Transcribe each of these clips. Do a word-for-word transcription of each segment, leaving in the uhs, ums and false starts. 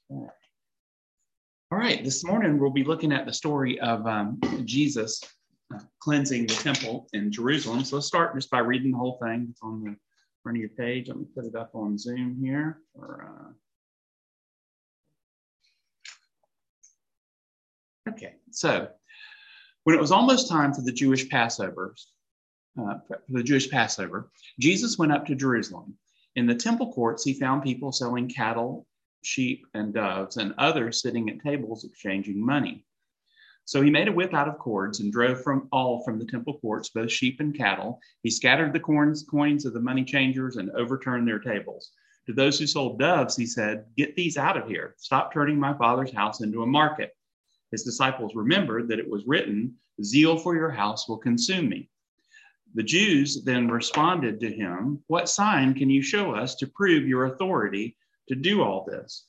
All right, this morning we'll be looking at the story of um, Jesus uh, cleansing the temple in Jerusalem. So let's start just by reading the whole thing. It's on the front of your page. Let me put it up on Zoom here. Or, uh... Okay, so when it was almost time for the Jewish Passover, uh, for the Jewish Passover, Jesus went up to Jerusalem. In the temple courts, he found people selling cattle, sheep, and doves, and others sitting at tables exchanging money. So he made a whip out of cords and drove from all from the temple courts, both sheep and cattle. He scattered the coins, coins of the money changers and overturned their tables. To those who sold doves, he said, "Get these out of here. Stop turning my Father's house into a market." His disciples remembered that it was written, "Zeal for your house will consume me." The Jews then responded to him, "What sign can you show us to prove your authority to do all this?"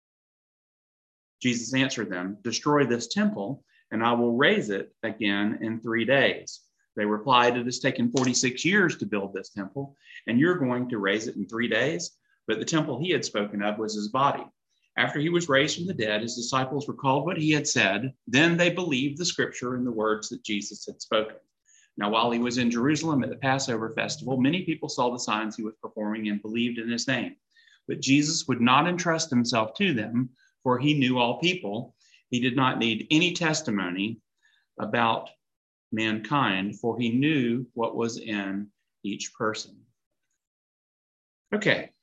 Jesus answered them, "Destroy this temple, and I will raise it again in three days." They replied, "It has taken forty-six years to build this temple, and you're going to raise it in three days?" But the temple he had spoken of was his body. After he was raised from the dead, his disciples recalled what he had said. Then they believed the scripture and the words that Jesus had spoken. Now, while he was in Jerusalem at the Passover festival, many people saw the signs he was performing and believed in his name. But Jesus would not entrust himself to them, for he knew all people. He did not need any testimony about mankind, for he knew what was in each person. Okay.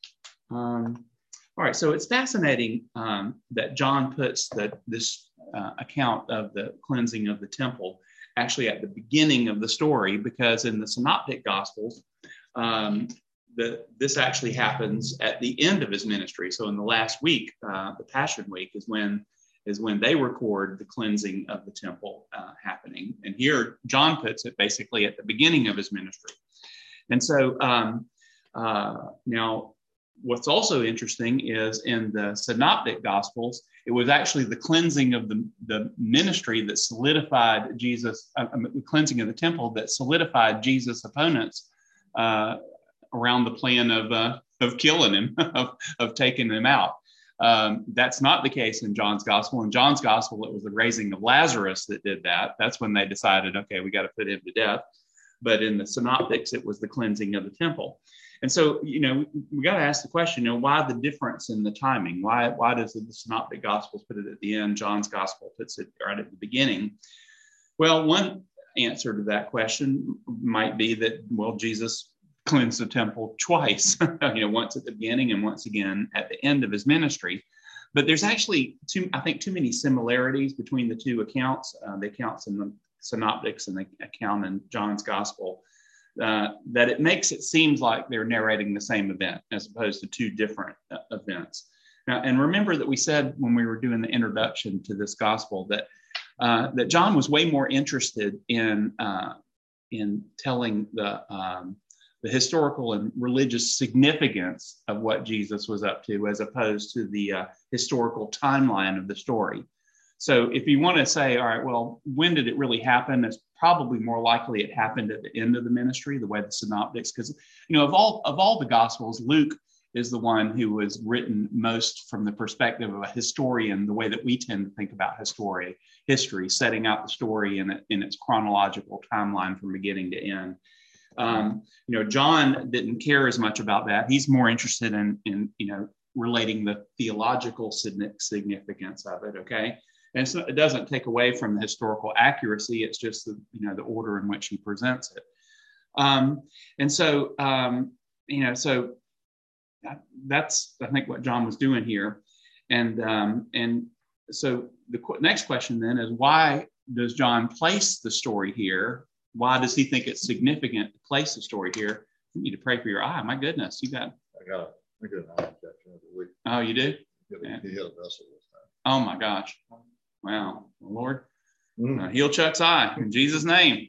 Um, all right. So it's fascinating um, that John puts the, this uh, account of the cleansing of the temple actually at the beginning of the story, because in the Synoptic Gospels, um, the, this actually happens at the end of his ministry. So in the last week, uh, the Passion Week, is when is when they record the cleansing of the temple uh, happening. And here, John puts it basically at the beginning of his ministry. And so um, uh, now, what's also interesting is in the Synoptic Gospels, it was actually the cleansing of the, the ministry that solidified Jesus, uh, the cleansing of the temple that solidified Jesus' opponents uh, around the plan of uh, of killing him, of, of taking him out. Um, that's not the case in John's gospel. In John's gospel, it was the raising of Lazarus that did that. That's when they decided, okay, we got to put him to death. But in the Synoptics, it was the cleansing of the temple. And so, you know, we got to ask the question, you know, why the difference in the timing? Why, why does the Synoptic Gospels put it at the end? John's gospel puts it right at the beginning. Well, one answer to that question might be that, well, Jesus cleansed the temple twice, you know, once at the beginning and once again at the end of his ministry. But there's actually, too, I think, too many similarities between the two accounts, uh, the accounts in the Synoptics and the account in John's gospel, uh, that it makes it seem like they're narrating the same event as opposed to two different uh, events. Now, and remember that we said when we were doing the introduction to this gospel that uh, that John was way more interested in uh, in telling the um, the historical and religious significance of what Jesus was up to, as opposed to the uh, historical timeline of the story. So if you want to say, all right, well, when did it really happen? It's probably more likely it happened at the end of the ministry, the way the Synoptics, because, you know, of all of all the Gospels, Luke is the one who was written most from the perspective of a historian, the way that we tend to think about history, history, setting out the story in, it, in its chronological timeline from beginning to end. Um, you know, John didn't care as much about that. He's more interested in, in you know, relating the theological significance of it, okay? And so it doesn't take away from the historical accuracy. It's just the, you know, the order in which he presents it. Um, and so, um, you know, so that's, I think, what John was doing here. And, um, and so the qu- next question then is, why does John place the story here? Why does he think it's significant to place the story here? You need to pray for your eye. My goodness, you got. I got, I got an eye infection every week. Oh, you do? Yeah. He had a vessel this time. Oh my gosh! Wow, Lord, mm. uh, heal Chuck's eye in Jesus' name.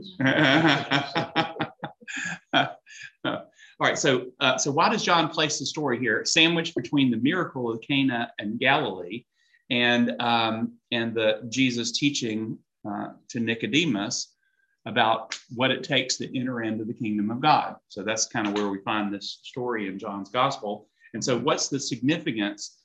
All right, so uh, so why does John place the story here, sandwiched between the miracle of Cana and Galilee, and um, and the Jesus teaching uh, to Nicodemus about what it takes to enter into the kingdom of God? So that's kind of where we find this story in John's gospel. And so what's the significance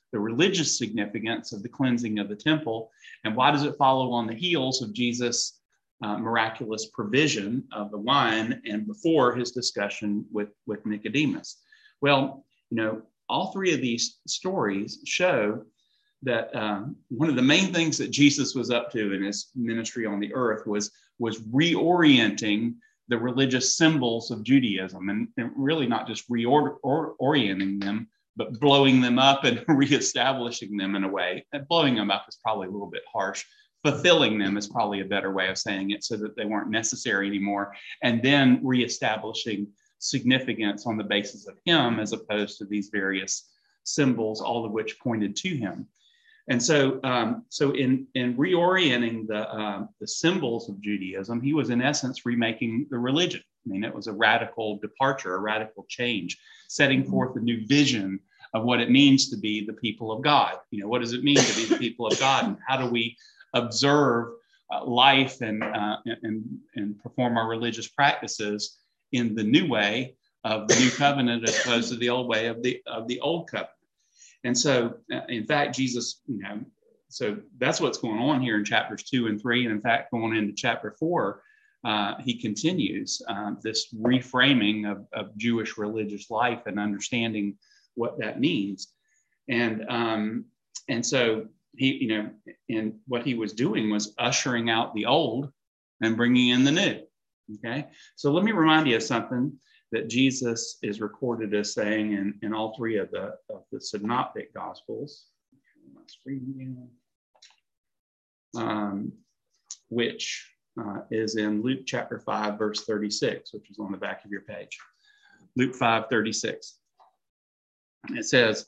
the religious significance of the cleansing of the temple. And why does it follow on the heels of Jesus' uh, miraculous provision of the wine and before his discussion with, with Nicodemus? Well, you know, all three of these stories show that um, one of the main things that Jesus was up to in his ministry on the earth was, was reorienting the religious symbols of Judaism, and, and really not just reorienting them, but blowing them up and reestablishing them in a way. And blowing them up is probably a little bit harsh. Fulfilling them is probably a better way of saying it, so that they weren't necessary anymore, and then reestablishing significance on the basis of him as opposed to these various symbols, all of which pointed to him. And so, um, so in, in reorienting the, uh, the symbols of Judaism, he was in essence remaking the religion. I mean, it was a radical departure, a radical change, setting forth a new vision of what it means to be the people of God. You know, what does it mean to be the people of God, and how do we observe uh, life and, uh, and, and perform our religious practices in the new way of the new covenant as opposed to the old way of the, of the old covenant. And so, uh, in fact, Jesus, you know, so that's what's going on here in chapters two and three. And in fact, going into chapter four, uh, he continues uh, this reframing of, of Jewish religious life and understanding what that means. And, um, and so he, you know, and what he was doing was ushering out the old and bringing in the new. Okay. So let me remind you of something that Jesus is recorded as saying in, in all three of the, of the synoptic gospels, um, which uh, is in Luke chapter five, verse thirty-six, which is on the back of your page. Luke five, thirty-six. It says,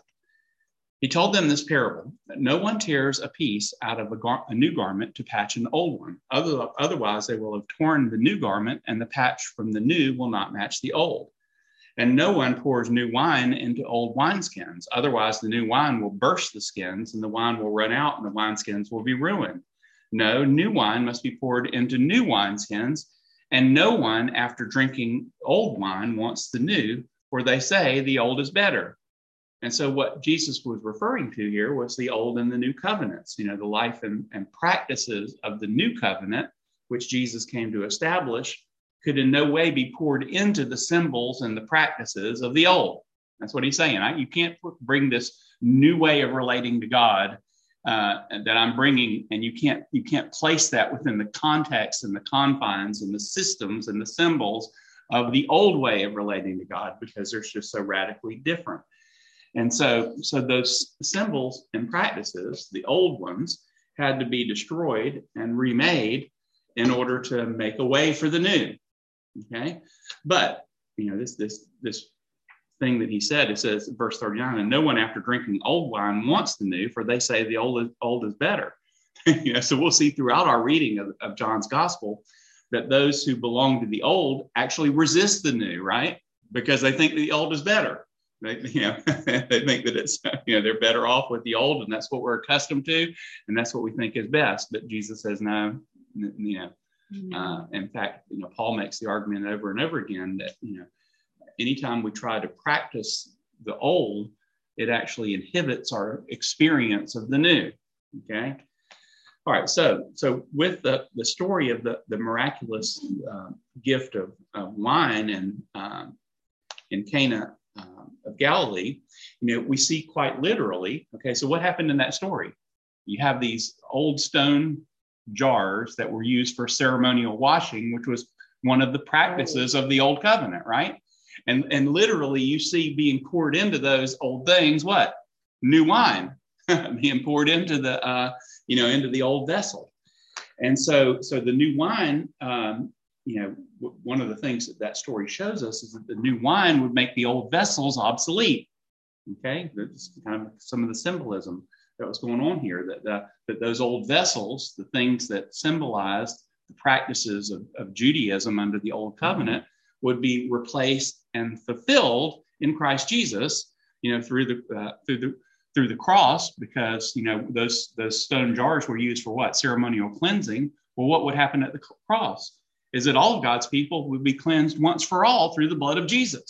he told them this parable, that no one tears a piece out of a, gar- a new garment to patch an old one. Other- otherwise, they will have torn the new garment, and the patch from the new will not match the old. And no one pours new wine into old wineskins. Otherwise, the new wine will burst the skins, and the wine will run out, and the wineskins will be ruined. No, new wine must be poured into new wineskins, and no one, after drinking old wine, wants the new, for they say the old is better. And so what Jesus was referring to here was the old and the new covenants, you know, the life and, and practices of the new covenant, which Jesus came to establish, could in no way be poured into the symbols and the practices of the old. That's what he's saying. I, you can't bring this new way of relating to God uh, that I'm bringing, and you can't you can't place that within the context and the confines and the systems and the symbols of the old way of relating to God, because they're just so radically different. And so, so those symbols and practices, the old ones, had to be destroyed and remade in order to make a way for the new. Okay, but you know this this this thing that he said. It says, verse thirty-nine, and no one after drinking old wine wants the new, for they say the old is, old is better. You know, so we'll see throughout our reading of, of John's gospel that those who belong to the old actually resist the new, right? Because they think the old is better. They, you know, they think that it's, you know, they're better off with the old, and that's what we're accustomed to, and that's what we think is best. But Jesus says, no, you know. Mm-hmm. Uh, in fact, you know, Paul makes the argument over and over again that, you know, anytime we try to practice the old, it actually inhibits our experience of the new. Okay. All right. So, so with the, the story of the, the miraculous uh, gift of, of wine and um, in Cana um, of Galilee, you know, we see quite literally. Okay. So what happened in that story? You have these old stone jars that were used for ceremonial washing, which was one of the practices of the old covenant, right? And, and literally you see being poured into those old things, what? New wine being poured into the, uh, you know, into the old vessel. And so, so the new wine, um, you know, w- one of the things that that story shows us is that the new wine would make the old vessels obsolete. Okay, that's kind of some of the symbolism that was going on here, that the, that those old vessels, the things that symbolized the practices of, of Judaism under the old covenant, mm-hmm. would be replaced and fulfilled in Christ Jesus, you know, through the uh, through the through the cross, because you know those those stone jars were used for what? Ceremonial cleansing. Well, what would happen at the cross is that all of God's people would be cleansed once for all through the blood of Jesus.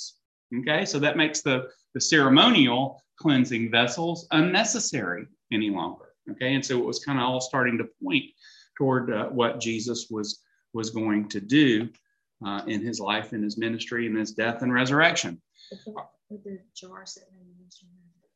Okay, so that makes the, the ceremonial cleansing vessels unnecessary any longer. Okay, and so it was kind of all starting to point toward uh, what Jesus was, was going to do uh, in his life, in his ministry, in his death and resurrection. With the jars that they mentioned,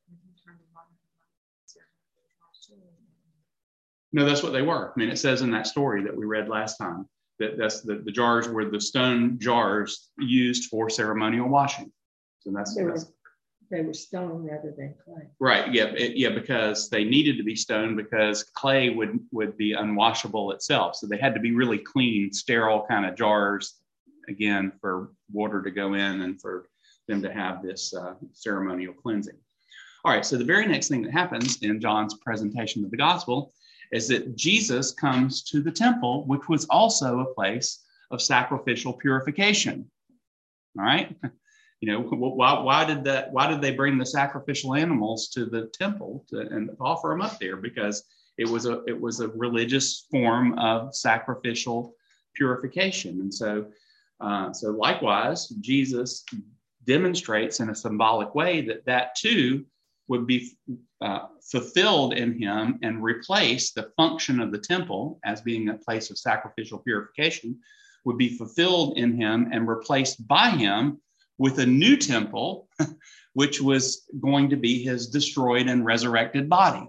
no, that's what they were. I mean, it says in that story that we read last time that that's the, the jars were the stone jars used for ceremonial washing. So that's, they, that's were, they were stone rather than clay. Right. Yeah. It, yeah. Because they needed to be stone because clay would, would be unwashable itself. So they had to be really clean, sterile kind of jars, again, for water to go in and for them to have this uh, ceremonial cleansing. All right. So the very next thing that happens in John's presentation of the gospel is that Jesus comes to the temple, which was also a place of sacrificial purification. All right. You know, why, why did that? Why did they bring the sacrificial animals to the temple to, and offer them up there? Because it was a it was a religious form of sacrificial purification, and so uh, so likewise, Jesus demonstrates in a symbolic way that that too would be uh, fulfilled in him and replace the function of the temple as being a place of sacrificial purification would be fulfilled in him and replaced by him with a new temple, which was going to be his destroyed and resurrected body.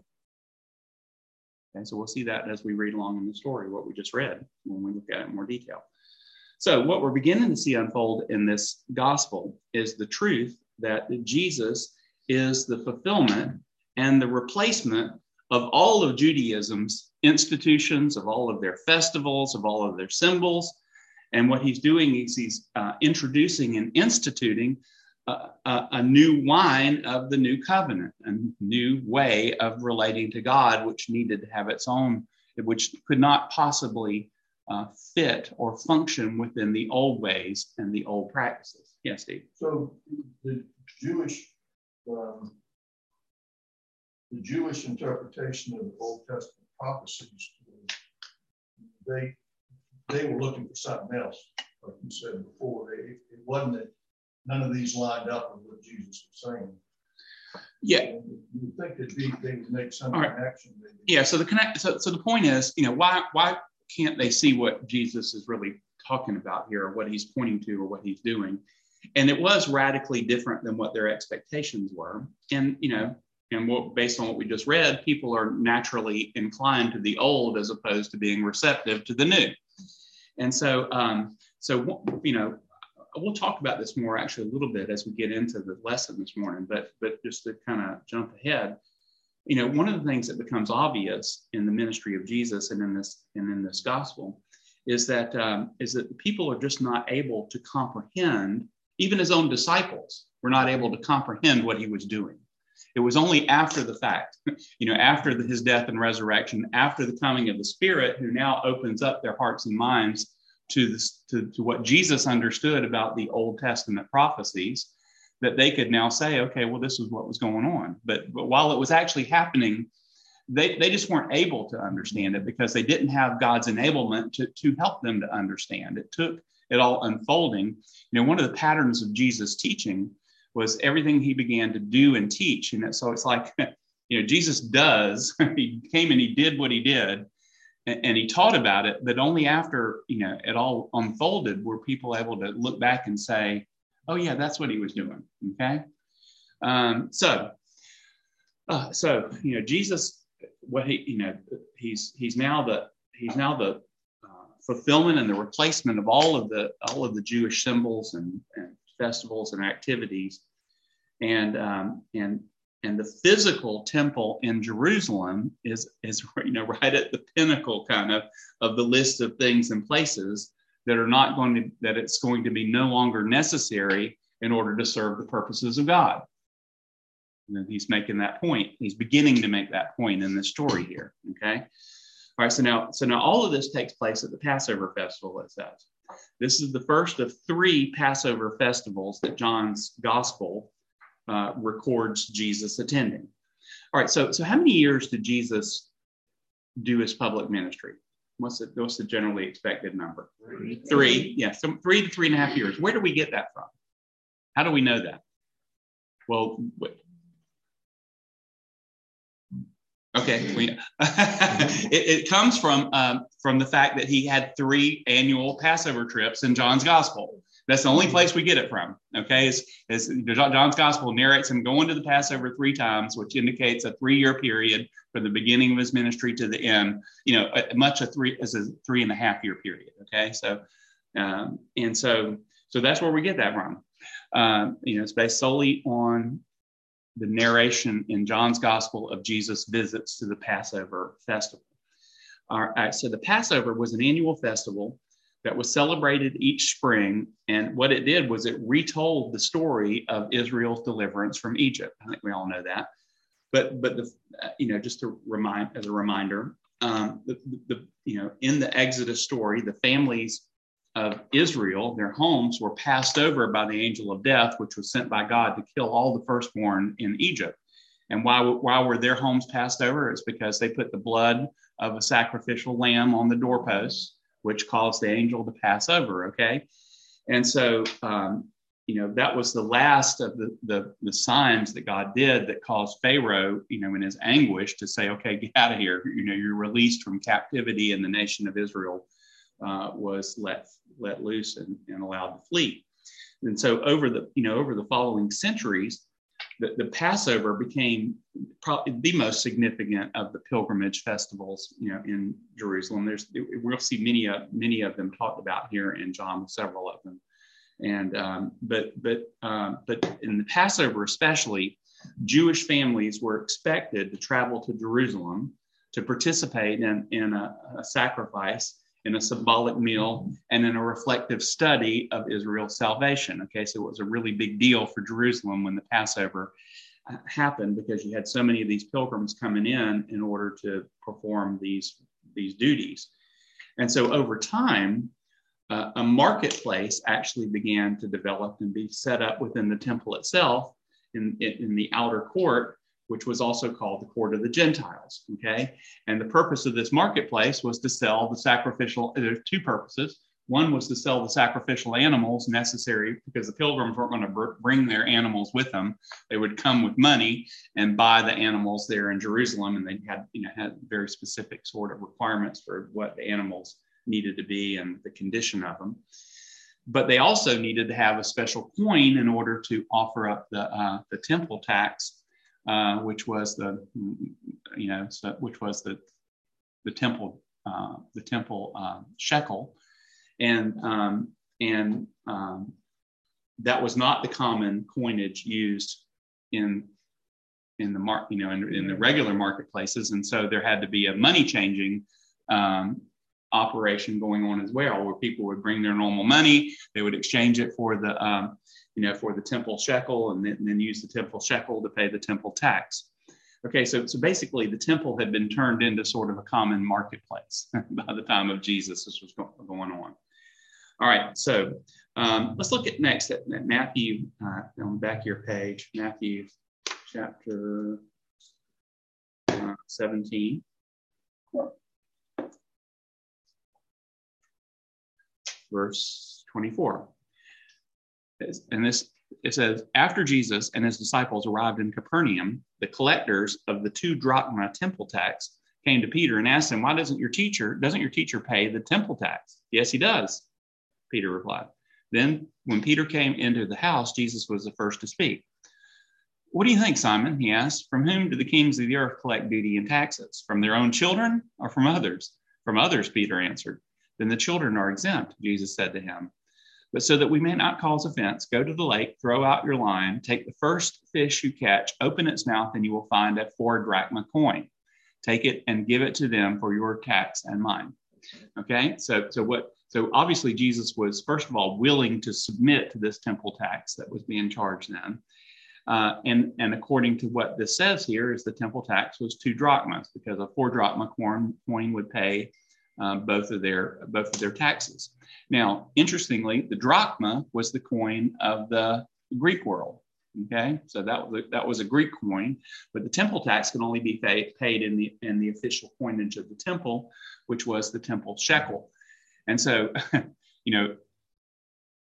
Okay, so we'll see that as we read along in the story, what we just read, when we look at it in more detail. So what we're beginning to see unfold in this gospel is the truth that Jesus is the fulfillment and the replacement of all of Judaism's institutions, of all of their festivals, of all of their symbols. And what he's doing is he's uh, introducing and instituting uh, a, a new wine of the new covenant, a new way of relating to God, which needed to have its own, which could not possibly uh, fit or function within the old ways and the old practices. Yes, Steve. So the Jewish, um, the Jewish interpretation of the Old Testament prophecies, they they were looking for something else, like you said before. They, it wasn't that none of these lined up with what Jesus was saying. Yeah. And you would think that they, they would make some right. connection. Maybe. Yeah. So the connect. So, so the point is, you know, why why can't they see what Jesus is really talking about here, or what he's pointing to, or what he's doing? And it was radically different than what their expectations were. And you know, and what, based on what we just read, people are naturally inclined to the old as opposed to being receptive to the new. And so, um, so you know, we'll talk about this more actually a little bit as we get into the lesson this morning. But but just to kind of jump ahead, you know, one of the things that becomes obvious in the ministry of Jesus and in this and in this gospel is that um, is that people are just not able to comprehend. Even his own disciples were not able to comprehend what he was doing. It was only after the fact, you know, after the, his death and resurrection, after the coming of the Spirit, who now opens up their hearts and minds to this, to, to what Jesus understood about the Old Testament prophecies, that they could now say, okay, well, this is what was going on. But, but while it was actually happening, they, they just weren't able to understand it because they didn't have God's enablement to, to help them to understand. It took it all unfolding. You know, one of the patterns of Jesus' teaching was everything he began to do and teach. And so it's like, you know, Jesus does, he came and he did what he did and, and he taught about it, but only after, you know, it all unfolded were people able to look back and say, oh yeah, that's what he was doing. Okay. Um, so, uh, so, you know, Jesus, what he, you know, he's, he's now the, he's now the, fulfillment and the replacement of all of the all of the Jewish symbols and, and festivals and activities, and um, and and the physical temple in Jerusalem is is you know right at the pinnacle kind of of the list of things and places that are not going to that it's going to be no longer necessary in order to serve the purposes of God. And he's making that point. He's beginning to make that point in this story here. Okay. All right, so now, so now all of this takes place at the Passover festival, it says. This is the first of three Passover festivals that John's gospel uh, records Jesus attending. All right, so, so how many years did Jesus do his public ministry? What's the, what's the generally expected number? Three. Three, yeah, so three to three and a half years. Where do we get that from? How do we know that? Well, wait. Okay, we, it, it comes from um, from the fact that he had three annual Passover trips in John's Gospel. That's the only place we get it from. Okay, is is John's Gospel narrates him going to the Passover three times, which indicates a three-year period from the beginning of his ministry to the end. You know, a, much a three as a three and a half year period. Okay, so um, and so so that's where we get that from. Um, you know, it's based solely on the narration in John's Gospel of Jesus' visits to the Passover festival. All right, so the Passover was an annual festival that was celebrated each spring, and what it did was it retold the story of Israel's deliverance from Egypt. I think we all know that, but but the you know just to remind as a reminder, um, the, the you know in the Exodus story, the families of Israel, their homes were passed over by the angel of death, which was sent by God to kill all the firstborn in Egypt. And why, why were their homes passed over? It's because they put the blood of a sacrificial lamb on the doorposts, which caused the angel to pass over, okay? And so, um, you know, that was the last of the, the, the signs that God did that caused Pharaoh, you know, in his anguish to say, okay, get out of here. You know, you're released from captivity, and the nation of Israel uh, was let let loose and, and allowed to flee. And so over the, you know, over the following centuries, the, the Passover became probably the most significant of the pilgrimage festivals, you know, in Jerusalem. There's, we'll see many of, many of them talked about here in John, several of them. And, um, but, but, um, but in the Passover especially, Jewish families were expected to travel to Jerusalem to participate in, in a, a sacrifice, in a symbolic meal, and in a reflective study of Israel's salvation. Okay, so it was a really big deal for Jerusalem when the Passover uh, happened, because you had so many of these pilgrims coming in in order to perform these, these duties. And so over time, uh, a marketplace actually began to develop and be set up within the temple itself in, in, in the outer court, which was also called the Court of the Gentiles, okay? And the purpose of this marketplace was to sell the sacrificial, there are two purposes. One was to sell the sacrificial animals necessary, because the pilgrims weren't going to br- bring their animals with them. They would come with money and buy the animals there in Jerusalem, and they had, you know, had very specific sort of requirements for what the animals needed to be and the condition of them. But they also needed to have a special coin in order to offer up the uh, the temple tax, Uh, which was the, you know, so, which was the the temple uh, the temple uh, shekel, and um, and um, that was not the common coinage used in in the mar- you know in, in the regular marketplaces, and so there had to be a money changing um, operation going on as well, where people would bring their normal money, they would exchange it for the um, you know, for the temple shekel, and then, and then use the temple shekel to pay the temple tax. Okay, so, so basically the temple had been turned into sort of a common marketplace by the time of Jesus. This was going on. All right, so um, let's look at next at, at Matthew, uh, on the back of your page, Matthew chapter uh, seventeen. Verse twenty-four. And this, it says, after Jesus and his disciples arrived in Capernaum, the collectors of the two drachma temple tax came to Peter and asked him, why doesn't your teacher, doesn't your teacher pay the temple tax? Yes, he does, Peter replied. Then when Peter came into the house, Jesus was the first to speak. What do you think, Simon? He asked. From whom do the kings of the earth collect duty and taxes? From their own children or from others? From others, Peter answered. Then the children are exempt, Jesus said to him. But so that we may not cause offense, go to the lake, throw out your line, take the first fish you catch, open its mouth, and you will find a four drachma coin. Take it and give it to them for your tax and mine. Okay, so so what? So obviously Jesus was, first of all, willing to submit to this temple tax that was being charged then. Uh, and, and according to what this says here, is the temple tax was two drachmas, because a four drachma coin, coin would pay uh, both of their both of their taxes. Now, interestingly, the drachma was the coin of the Greek world. Okay, so that was a, that was a Greek coin, but the temple tax can only be paid, paid in the in the official coinage of the temple, which was the temple shekel. And so, you know,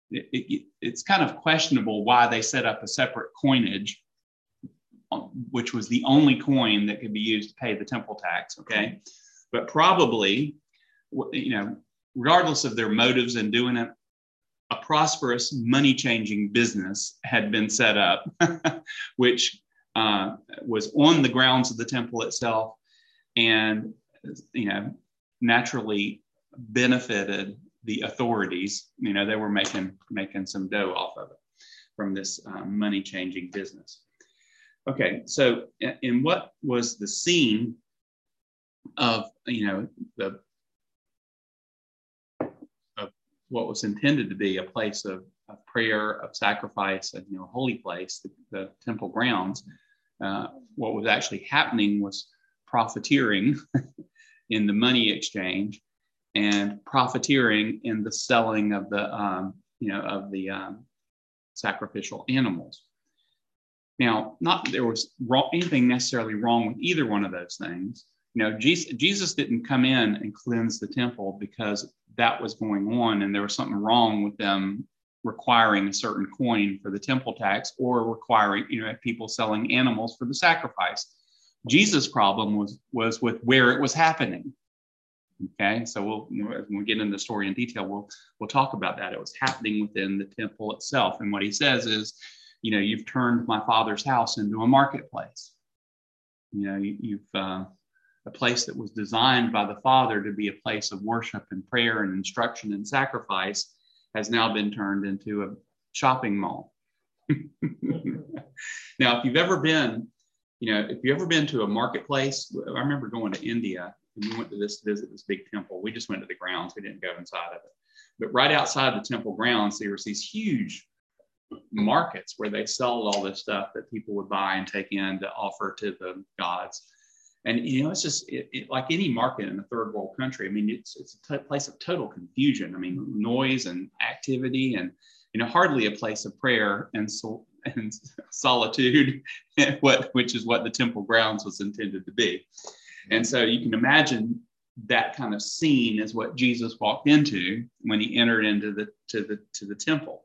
it, it, it's kind of questionable why they set up a separate coinage, which was the only coin that could be used to pay the temple tax. Okay. But probably, you know, regardless of their motives in doing it, a prosperous money-changing business had been set up, which uh, was on the grounds of the temple itself, and you know, naturally benefited the authorities. You know, they were making making some dough off of it from this uh, money-changing business. Okay, so in what was the scene of, you know, the of what was intended to be a place of, of prayer, of sacrifice, and, you know, holy place, the, the temple grounds, uh, what was actually happening was profiteering in the money exchange and profiteering in the selling of the, um, you know, of the um, sacrificial animals. Now, not that there was wrong, anything necessarily wrong with either one of those things. You know, Jesus, Jesus didn't come in and cleanse the temple because that was going on and there was something wrong with them requiring a certain coin for the temple tax or requiring, you know, people selling animals for the sacrifice. Jesus' problem was, was with where it was happening. Okay, so we'll, when we get into the story in detail, we'll, we'll talk about that. It was happening within the temple itself. And what he says is, you know, you've turned my Father's house into a marketplace. You know, you, you've uh, a place that was designed by the Father to be a place of worship and prayer and instruction and sacrifice has now been turned into a shopping mall. Now, if you've ever been, you know, if you've ever been to a marketplace, I remember going to India and we went to this visit this big temple. We just went to the grounds. We didn't go inside of it. But right outside the temple grounds, there was these huge markets where they sold all this stuff that people would buy and take in to offer to the gods. And, you know, it's just it, it, like any market in a third world country. I mean, it's it's a t- place of total confusion. I mean, noise and activity and, you know, hardly a place of prayer and, so, and solitude, what which is what the temple grounds was intended to be. And so you can imagine that kind of scene is what Jesus walked into when he entered into the to the to the temple.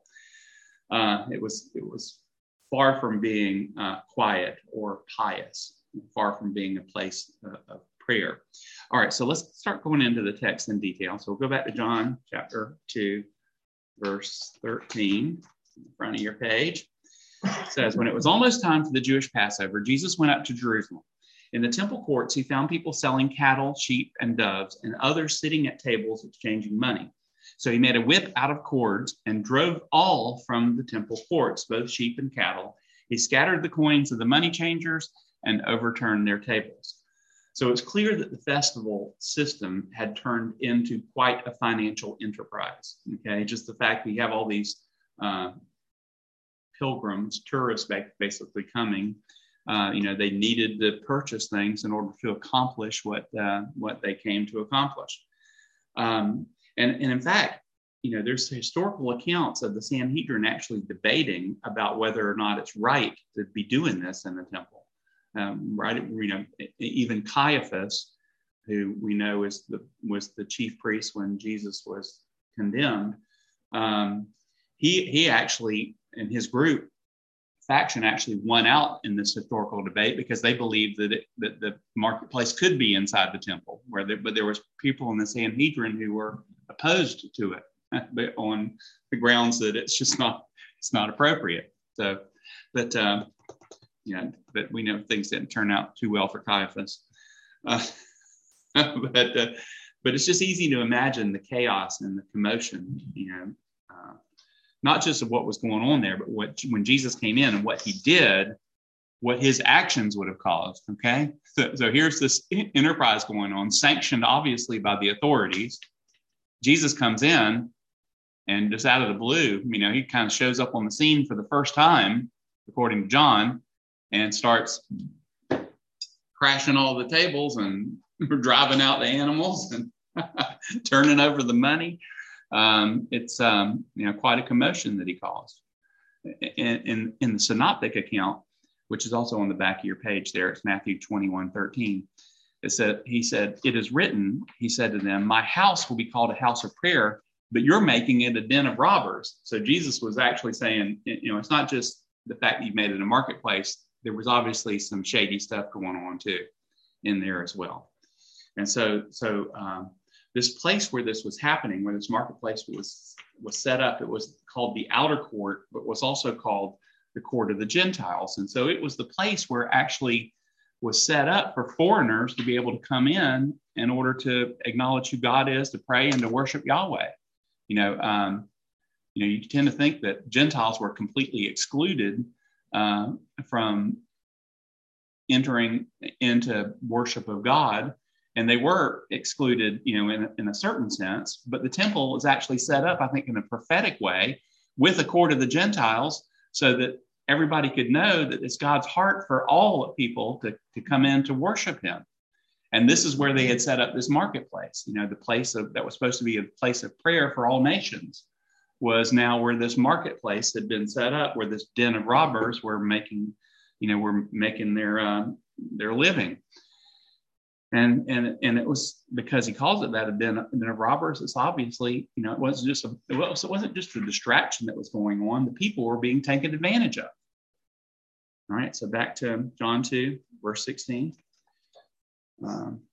Uh, it was it was far from being uh, quiet or pious, far from being a place uh, of prayer. All right, so let's start going into the text in detail. So we'll go back to John chapter two, verse thirteen, in front of your page. It says, when it was almost time for the Jewish Passover, Jesus went up to Jerusalem. In the temple courts, he found people selling cattle, sheep, and doves, and others sitting at tables exchanging money. So he made a whip out of cords and drove all from the temple courts, both sheep and cattle. He scattered the coins of the money changers and overturned their tables. So it's clear that the festival system had turned into quite a financial enterprise. Okay, just the fact that you have all these uh, pilgrims, tourists basically coming, uh, you know, they needed to purchase things in order to accomplish what uh, what they came to accomplish. Um, And, and in fact, you know, there's historical accounts of the Sanhedrin actually debating about whether or not it's right to be doing this in the temple. Um, right, you know, even Caiaphas, who we know is the was the chief priest when Jesus was condemned, um, he he actually and his group faction actually won out in this historical debate because they believed that it, that the marketplace could be inside the temple, where there, but there was people in the Sanhedrin who were opposed to it, but on the grounds that it's just not it's not appropriate. So, but um, yeah, but we know things didn't turn out too well for Caiaphas. Uh, but uh, but it's just easy to imagine the chaos and the commotion, you know, uh, not just of what was going on there, but what when Jesus came in and what he did, what his actions would have caused. Okay, so, so here's this enterprise going on, sanctioned obviously by the authorities. Jesus comes in and just out of the blue, you know, he kind of shows up on the scene for the first time, according to John, and starts crashing all the tables and driving out the animals and turning over the money. Um, it's, um, you know, quite a commotion that he caused. In, in, in the synoptic account, which is also on the back of your page there, it's Matthew twenty-one thirteen. It said, he said, it is written, he said to them, my house will be called a house of prayer, but you're making it a den of robbers. So Jesus was actually saying, you know, it's not just the fact that you made it a marketplace. There was obviously some shady stuff going on too in there as well. And so, so um, this place where this was happening, where this marketplace was was set up, it was called the outer court, but was also called the court of the Gentiles. And so it was the place where actually was set up for foreigners to be able to come in in order to acknowledge who God is, to pray and to worship Yahweh. You know, um, you know, you tend to think that Gentiles were completely excluded uh, from entering into worship of God. And they were excluded, you know, in, in a certain sense, but the temple was actually set up, I think, in a prophetic way with a court of the Gentiles so that everybody could know that it's God's heart for all people to, to come in to worship him. And this is where they had set up this marketplace, you know, the place of that was supposed to be a place of prayer for all nations was now where this marketplace had been set up, where this den of robbers were making, you know, were making their, uh, their living. And and and it was because he calls it that a den, a den of robbers. It's obviously, you know, it wasn't just a it, was, it wasn't just a distraction that was going on. The people were being taken advantage of. All right, so back to John two, verse sixteen. Um,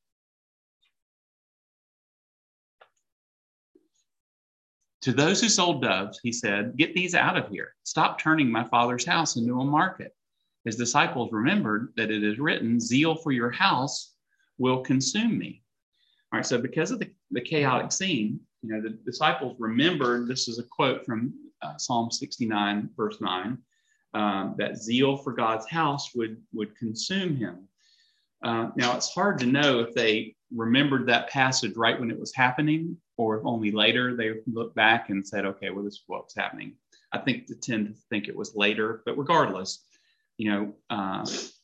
to those who sold doves, he said, "Get these out of here. Stop turning my Father's house into a market." His disciples remembered that it is written, "Zeal for your house will consume me." All right, so because of the, the chaotic scene, you know, the disciples remembered, this is a quote from uh, Psalm sixty-nine, verse nine, um, that zeal for God's house would, would consume him. Uh, now, it's hard to know if they remembered that passage right when it was happening, or if only later they looked back and said, okay, well, this is what's happening. I think they tend to think it was later, but regardless, you know, uh,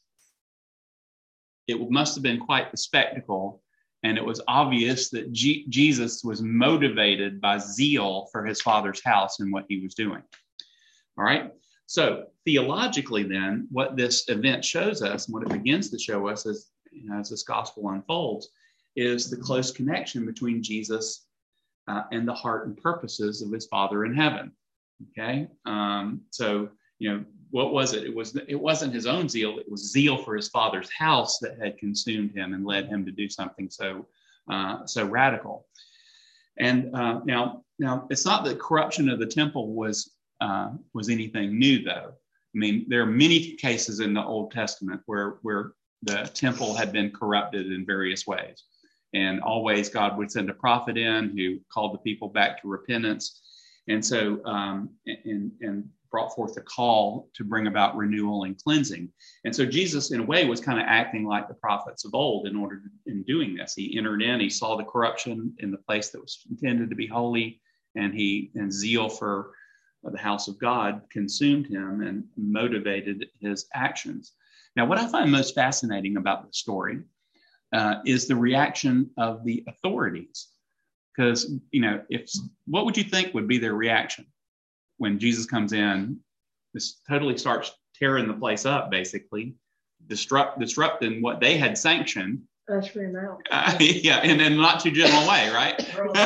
it must have been quite the spectacle, and it was obvious that G- Jesus was motivated by zeal for his Father's house and what he was doing. All right. So theologically, then, what this event shows us, and what it begins to show us as, you know, as this gospel unfolds, is the close connection between Jesus uh, and the heart and purposes of his Father in heaven. Okay. Um, so, you know, what was it? It was, it wasn't his own zeal. It was zeal for his Father's house that had consumed him and led him to do something so, uh, so radical. And uh, now, now it's not that corruption of the temple was, uh, was anything new, though. I mean, there are many cases in the Old Testament where, where the temple had been corrupted in various ways. And always God would send a prophet in who called the people back to repentance. And so, um, and, and brought forth a call to bring about renewal and cleansing. And so Jesus, in a way, was kind of acting like the prophets of old in order to, in doing this. He entered in, he saw the corruption in the place that was intended to be holy, and he, and zeal for the house of God consumed him and motivated his actions. Now, what I find most fascinating about the story uh, is the reaction of the authorities. Because, you know, if what would you think would be their reaction when Jesus comes in? This totally starts tearing the place up, basically, disrupt, disrupting what they had sanctioned. Usher him out. Uh, yeah, in a not too gentle way, right?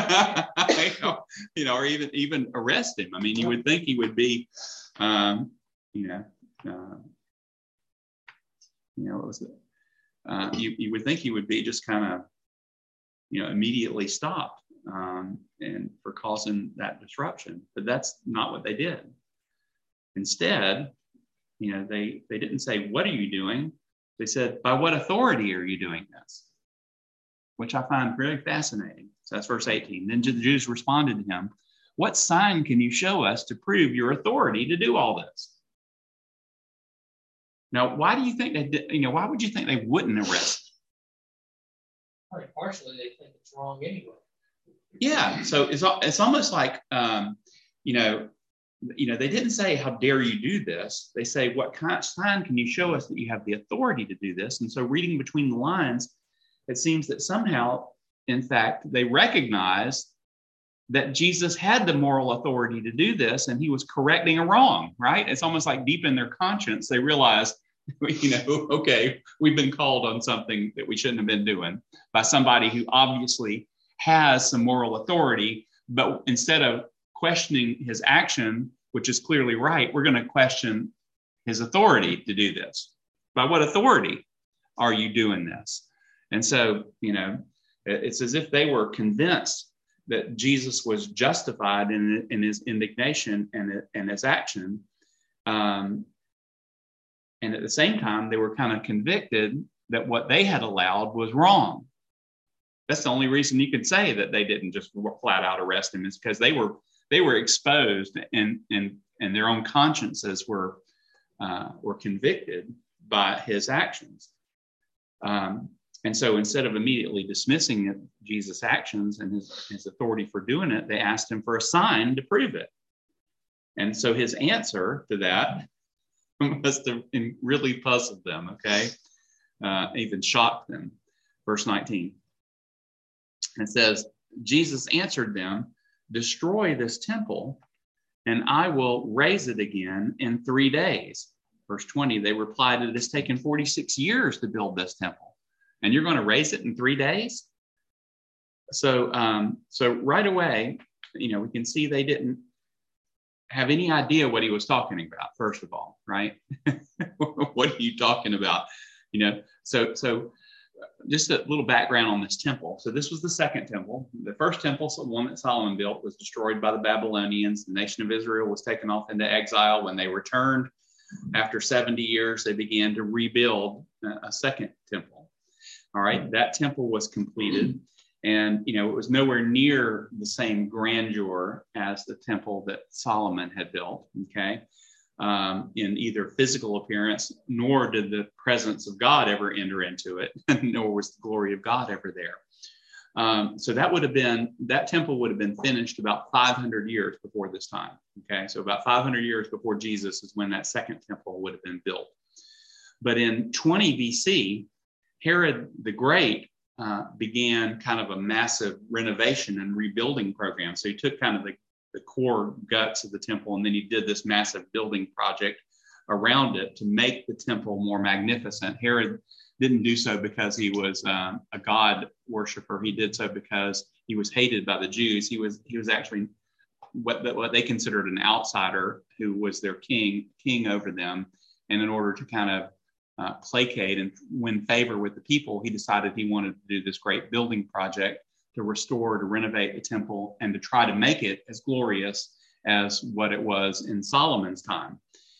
you, know, you know, or even even arrest him. I mean, you would think he would be, um, you know, uh, you know, what was it? Uh, you you would think he would be just kind of, you know, immediately stopped. Um, and for causing that disruption, but that's not what they did. Instead, you know, they they didn't say, "What are you doing?" They said, "By what authority are you doing this?" Which I find very fascinating. So that's verse eighteen. Then the Jews responded to him, "What sign can you show us to prove your authority to do all this?" Now, why do you think they did? You know, why would you think they wouldn't arrest? I mean, partially, they think it's wrong anyway. Yeah, so it's it's almost like um, you know, you know, they didn't say, "How dare you do this?" They say, "What kind of sign can you show us that you have the authority to do this?" And so, reading between the lines, it seems that somehow, in fact, they recognized that Jesus had the moral authority to do this, and he was correcting a wrong. Right? It's almost like deep in their conscience, they realized, you know, okay, we've been called on something that we shouldn't have been doing by somebody who obviously has some moral authority, but instead of questioning his action, which is clearly right, we're going to question his authority to do this. By what authority are you doing this? And so, you know, it's as if they were convinced that Jesus was justified in, in his indignation and, and his action. Um, and at the same time, they were kind of convicted that what they had allowed was wrong. That's the only reason you could say that they didn't just flat out arrest him, is because they were they were exposed and and and their own consciences were uh, were convicted by his actions. Um, and so instead of immediately dismissing Jesus' actions and his, his authority for doing it, they asked him for a sign to prove it. And so his answer to that must have really puzzled them, okay? Uh, even shocked them. Verse nineteen. It says, Jesus answered them, destroy this temple, and I will raise it again in three days. Verse twenty, they replied, it has taken forty-six years to build this temple, and you're going to raise it in three days? So, um, so right away, you know, we can see they didn't have any idea what he was talking about, first of all, right? What are you talking about? You know, so, so just a little background on this temple. So this was the second temple. The first temple, so the one that Solomon built, was destroyed by the Babylonians. The nation of Israel was taken off into exile. When they returned after seventy years, they began to rebuild a second temple. All right, that temple was completed. And, you know, it was nowhere near the same grandeur as the temple that Solomon had built, okay, um, in either physical appearance, nor did the presence of God ever enter into it, nor was the glory of God ever there. Um, so that would have been, that temple would have been finished about five hundred years before this time, okay? So about five hundred years before Jesus is when that second temple would have been built. But in twenty B C, Herod the Great Uh, began kind of a massive renovation and rebuilding program. So he took kind of the, the core guts of the temple, and then he did this massive building project around it to make the temple more magnificent. Herod didn't do so because he was um, a God worshiper. He did so because he was hated by the Jews. He was he was actually what, what they considered an outsider who was their king, king over them. And in order to kind of Uh, placate and win favor with the people, he decided he wanted to do this great building project to restore, to renovate the temple, and to try to make it as glorious as what it was in Solomon's time.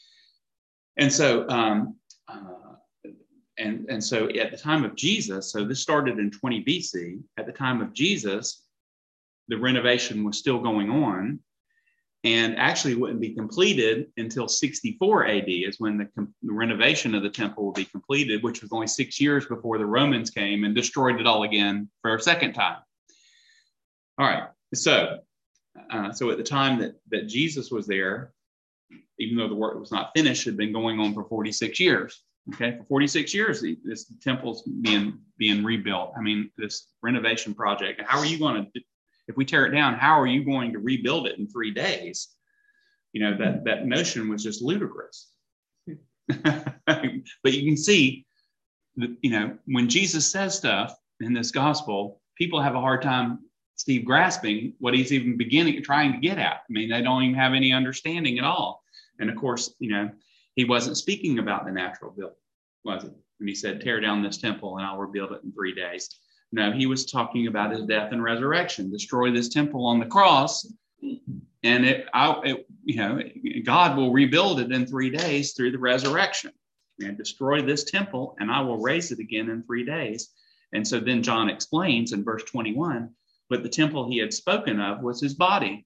And so, um, uh, and, and so at the time of Jesus, so this started in twenty B C, at the time of Jesus, the renovation was still going on, and actually wouldn't be completed until sixty-four A D is when the, com- the renovation of the temple will be completed, which was only six years before the Romans came and destroyed it all again for a second time. All right, so uh, so at the time that, that Jesus was there, even though the work was not finished, it had been going on for forty-six years. Okay, for forty-six years, this temple's being being rebuilt. I mean, this renovation project. How are you going to? If we tear it down, how are you going to rebuild it in three days? You know, that, that notion was just ludicrous. But you can see, that, you know, when Jesus says stuff in this gospel, people have a hard time, Steve, grasping what he's even beginning, trying to get at. I mean, they don't even have any understanding at all. And of course, you know, he wasn't speaking about the natural build, was it? When he said, tear down this temple and I'll rebuild it in three days. No, he was talking about his death and resurrection. Destroy this temple on the cross, and it, I, it, you know, God will rebuild it in three days through the resurrection. And destroy this temple, and I will raise it again in three days. And so then John explains in verse twenty-one, but the temple he had spoken of was his body.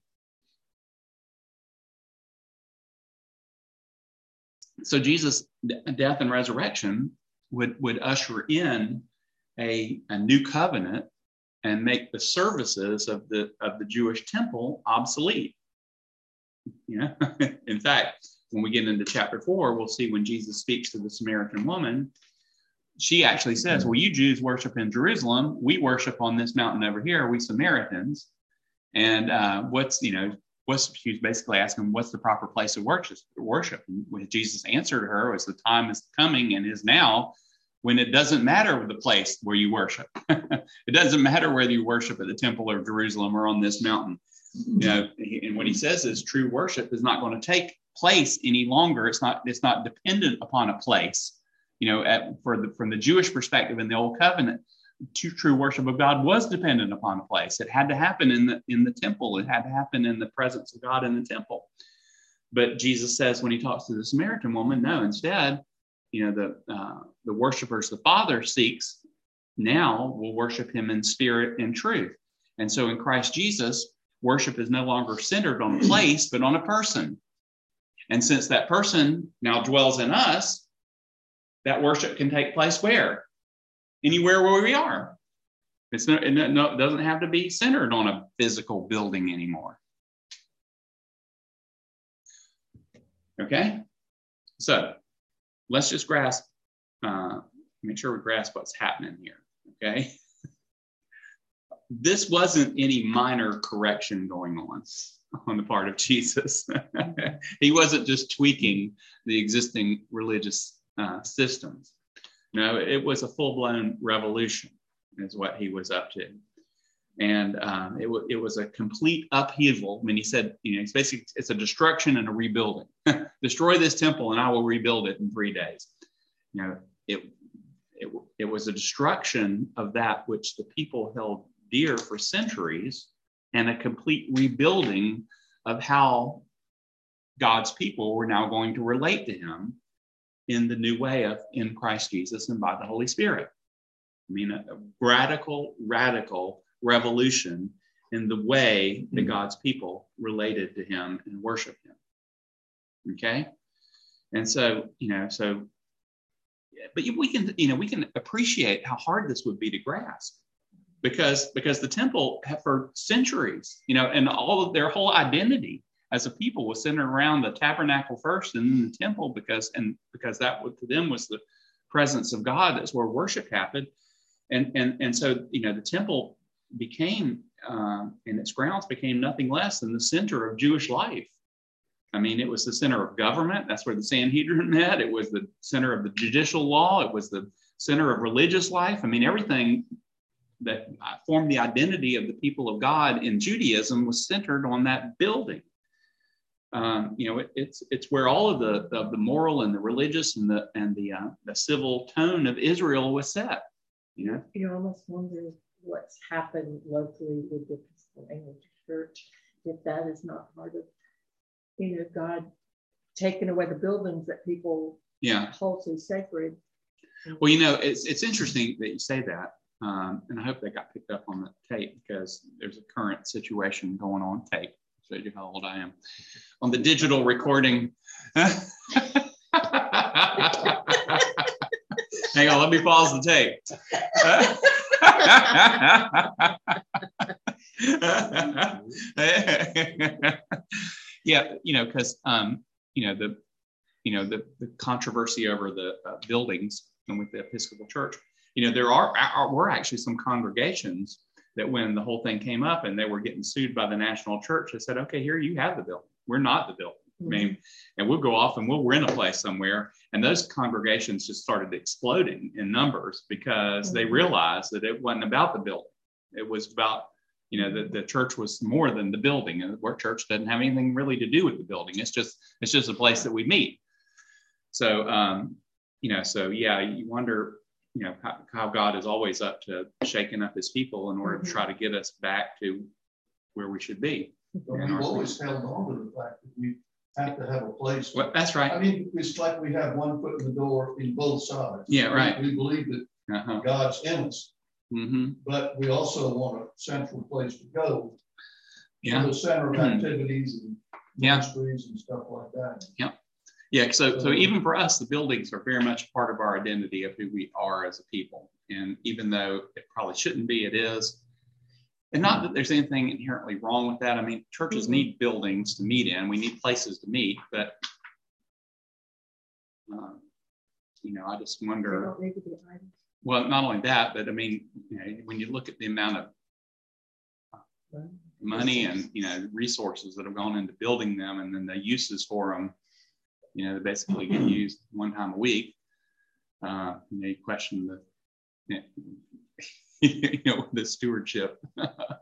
So Jesus' death and resurrection would, would usher in A, a new covenant and make the services of the of the Jewish temple obsolete. You know, in fact, when we get into chapter four, we'll see when Jesus speaks to the Samaritan woman, she actually says, well, you Jews worship in Jerusalem. We worship on this mountain over here, we Samaritans. And uh, what's, you know, what's, she was basically asking, what's the proper place of worship? worship? And when Jesus answered her, was the time is coming and is now, when it doesn't matter the place where you worship. It doesn't matter whether you worship at the temple of Jerusalem or on this mountain. You know, and what he says is true worship is not going to take place any longer. It's not, it's not dependent upon a place. You know, at, for the, from the Jewish perspective in the Old Covenant, to true worship of God was dependent upon a place. It had to happen in the in the temple. It had to happen in the presence of God in the temple. But Jesus says when he talks to the Samaritan woman, no, instead, you know, the uh, the worshipers the Father seeks now will worship him in spirit and truth. And so in Christ Jesus, worship is no longer centered on a place, but on a person. And since that person now dwells in us, that worship can take place where? Anywhere where we are. It's no, it no, it doesn't have to be centered on a physical building anymore. Okay? So let's just grasp, uh, make sure we grasp what's happening here. Okay? This wasn't any minor correction going on on the part of Jesus. He wasn't just tweaking the existing religious uh, systems. No, it was a full-blown revolution is what he was up to. And um, it, w- it was a complete upheaval. I mean, he said, you know, it's basically, it's a destruction and a rebuilding. Destroy this temple and I will rebuild it in three days. You know, it, it, it was a destruction of that which the people held dear for centuries and a complete rebuilding of how God's people were now going to relate to him in the new way of in Christ Jesus and by the Holy Spirit. I mean, a, a radical, radical revolution in the way that God's people related to him and worshiped him. Okay? And so, you know, so, but we can, you know, we can appreciate how hard this would be to grasp because, because the temple for centuries, you know, and all of their whole identity as a people was centered around the tabernacle first and then the temple because, and because that would, to them was the presence of God. That's where worship happened. And, and, and so, you know, the temple became, um, and its grounds became nothing less than the center of Jewish life. I mean, it was the center of government. That's where the Sanhedrin met. It was the center of the judicial law. It was the center of religious life. I mean, everything that formed the identity of the people of God in Judaism was centered on that building. Um, you know, it, it's it's where all of the of the moral and the religious and the and the uh, the civil tone of Israel was set. You know, you almost wonder what's happened locally with the Episcopal Anglican Church, if that is not part of, you know, God taking away the buildings that people yeah hold so sacred. Well, you know, it's it's interesting that you say that, um, and I hope they got picked up on the tape because there's a current situation going on tape. Shows you how old I am. On the digital recording. Hang on, let me pause the tape. Yeah, you know, because um, you know the, you know the, the controversy over the uh, buildings and with the Episcopal Church. You know, there are, are were actually some congregations that when the whole thing came up and they were getting sued by the national church, they said, okay, here you have the building. We're not the building. Mm-hmm. I mean, and we'll go off and we'll rent a place somewhere. And those congregations just started exploding in numbers because mm-hmm. they realized that it wasn't about the building. It was about, you know, the, the church was more than the building. And the church doesn't have anything really to do with the building. It's just, it's just a place that we meet. So, um, you know, so yeah, you wonder, you know, how, how God is always up to shaking up his people in order mm-hmm. to try to get us back to where we should be. But we've always held on to the fact that we have to have a place. Well, that's right. I mean, it's like we have one foot in the door in both sides. Yeah, we, right. We believe that uh-huh. God's in us, mm-hmm. but we also want a central place to go. Yeah. For the center of mm-hmm. activities and yeah. ministries and stuff like that. Yeah. Yeah, so so even for us, the buildings are very much part of our identity of who we are as a people. And even though it probably shouldn't be, it is. And not that there's anything inherently wrong with that. I mean, churches mm-hmm. need buildings to meet in. We need places to meet. But, um, you know, I just wonder. Well, not only that, but I mean, you know, when you look at the amount of money and, you know, resources that have gone into building them and then the uses for them, you know, they basically get used one time a week. Uh, you know, you question the, you know, the stewardship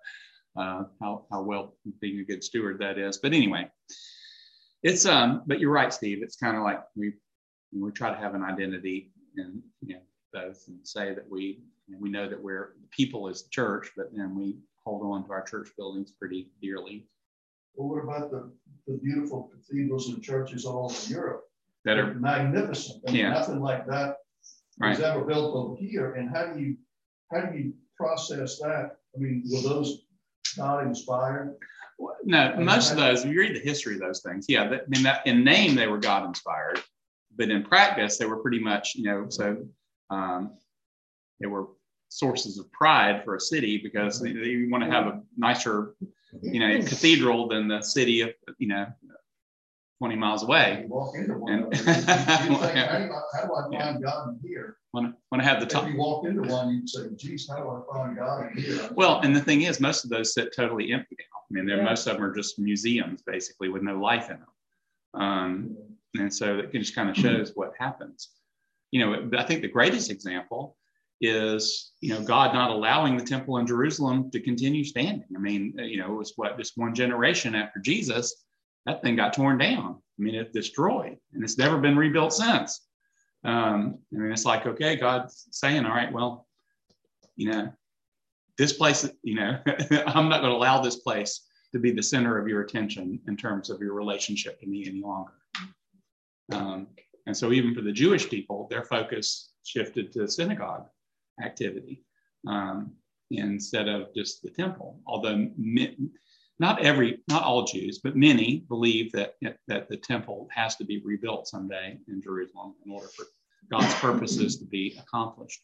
uh, how how well being a good steward that is. But anyway, it's um. But you're right, Steve. It's kind of like we we try to have an identity and you know both and say that we we know that we're people as the church, but then we hold on to our church buildings pretty dearly. Well, what about the, the beautiful cathedrals and churches all over Europe That are magnificent? I mean, yeah. nothing like that was right. ever built over here. And how do you how do you process that? I mean, were those not inspired? Well, no, most of those. If you read the history of those things, yeah. That, I mean, that in name they were God inspired, but in practice they were pretty much you know so um, they were sources of pride for a city because they, they want to have a nicer you know cathedral than the city of you know twenty miles away. You walk into one. And, of them, you, you think, how, do I, how do I find yeah. God in here? Want to have the top. If you walk into one, you'd say, "Geez, how do I find God in here?" Well, and the thing is, most of those sit totally empty now. I mean, they're, Yeah. most of them are just museums, basically, with no life in them. Um, and so it just kind of shows what happens. You know, I think the greatest example is, you know, God not allowing the temple in Jerusalem to continue standing. I mean, you know, it was what, just one generation after Jesus, that thing got torn down. I mean, it's destroyed, and it's never been rebuilt since. Um, I mean, it's like, okay, God's saying, all right, well, you know, this place, you know, I'm not going to allow this place to be the center of your attention in terms of your relationship to me any longer. Um, and so even for the Jewish people, their focus shifted to synagogue activity um, instead of just the temple. Although mi- not every, not all Jews, but many believe that that the temple has to be rebuilt someday in Jerusalem in order for God's purposes to be accomplished.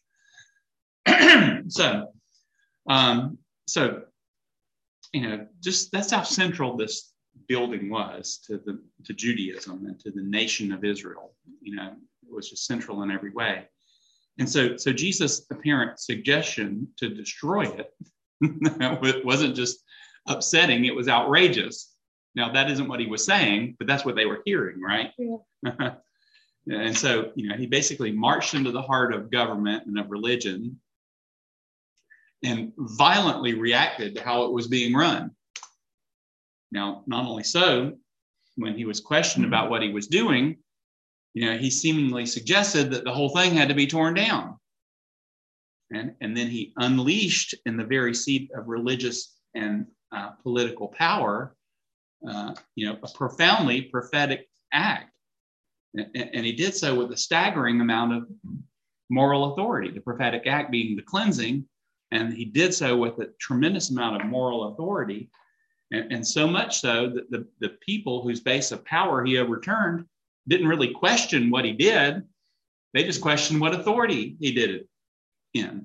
so, um, so you know, just that's how central this building was to the to Judaism and to the nation of Israel. You know, it was just central in every way. And so, so Jesus' apparent suggestion to destroy it wasn't just upsetting; it was outrageous. Now, that isn't what he was saying, but that's what they were hearing, right? Yeah. And so, you know, he basically marched into the heart of government and of religion and violently reacted to how it was being run. Now, not only so, when he was questioned about what he was doing, you know, he seemingly suggested that the whole thing had to be torn down. And, and then he unleashed in the very seat of religious and uh, political power, uh, you know, a profoundly prophetic act. And, and he did so with a staggering amount of moral authority, the prophetic act being the cleansing. And he did so with a tremendous amount of moral authority. And, and so much so that the, the people whose base of power he overturned didn't really question what he did. They just questioned what authority he did it in.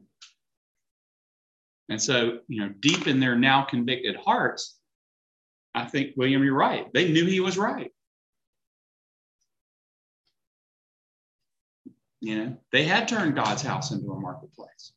And so, you know, deep in their now convicted hearts, I think, William, you're right. They knew he was right. You know, they had turned God's house into a marketplace.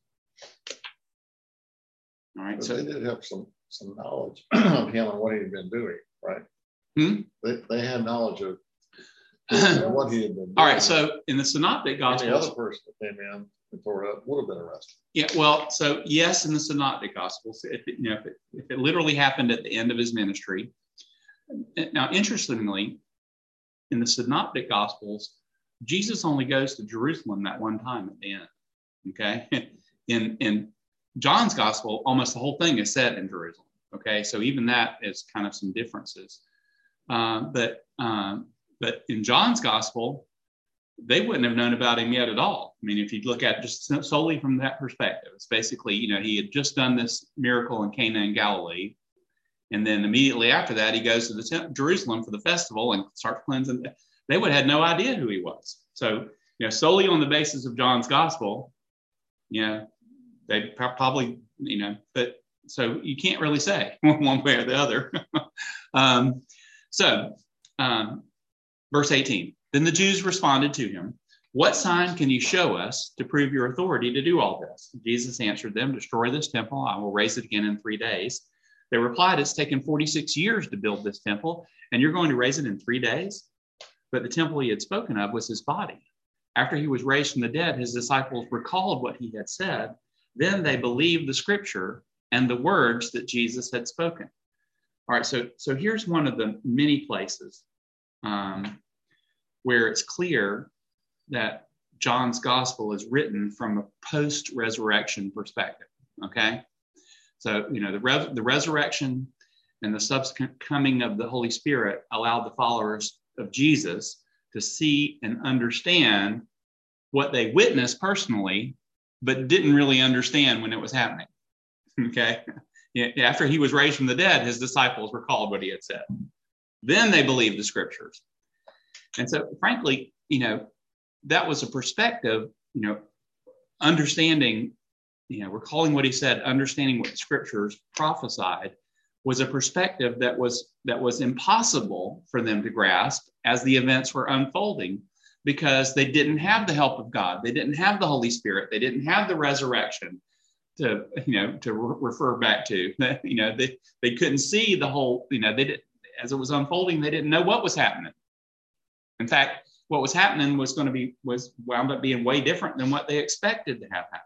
All right. But So they did have some some knowledge of him and what he had been doing, right? Hmm? They they had knowledge of what he had been doing. all right. So in the Synoptic Any Gospels, other person that came in and tore it up would have been arrested. yeah, well, so yes, in the Synoptic Gospels, if it, you know, if it, if it literally happened at the end of his ministry. Now, interestingly, in the Synoptic Gospels, Jesus only goes to Jerusalem that one time at the end. Okay, in in John's Gospel, almost the whole thing is set in Jerusalem. Okay, so even that is kind of some differences. Uh, but um, but in John's Gospel, they wouldn't have known about him yet at all. I mean, if you look at it just solely from that perspective, it's basically, you know, he had just done this miracle in Cana in Galilee. And then immediately after that, he goes to the temple, Jerusalem for the festival and starts cleansing. They would have had no idea who he was. So, you know, solely on the basis of John's Gospel, you know, they probably, you know, but so you can't really say one way or the other. um, so, um, verse eighteen, then the Jews responded to him, "What sign can you show us to prove your authority to do all this?" Jesus answered them, "Destroy this temple. I will raise it again in three days. They replied, "It's taken forty-six years to build this temple, and you're going to raise it in three days? But the temple he had spoken of was his body. After he was raised from the dead, his disciples recalled what he had said. Then they believed the scripture and the words that Jesus had spoken. All right, so, so here's one of the many places um, where it's clear that John's gospel is written from a post-resurrection perspective, okay? So, you know, the, re- the resurrection and the subsequent coming of the Holy Spirit allowed the followers of Jesus to see and understand what they witnessed personally, but didn't really understand when it was happening, okay? After he was raised from the dead, his disciples recalled what he had said. Then they believed the scriptures. And so, frankly, you know, that was a perspective, you know, understanding, you know, recalling what he said, understanding what the scriptures prophesied was a perspective that was that was impossible for them to grasp as the events were unfolding, because they didn't have the help of God. They didn't have the Holy Spirit. They didn't have the resurrection to, you know, to re- refer back to. You know, they, they couldn't see the whole, you know, they did, as it was unfolding, they didn't know what was happening. In fact, what was happening was going to be, was wound up being way different than what they expected to have happen.